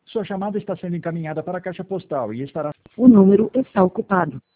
Sua chamada está sendo encaminhada para a caixa postal e estará... O número está ocupado.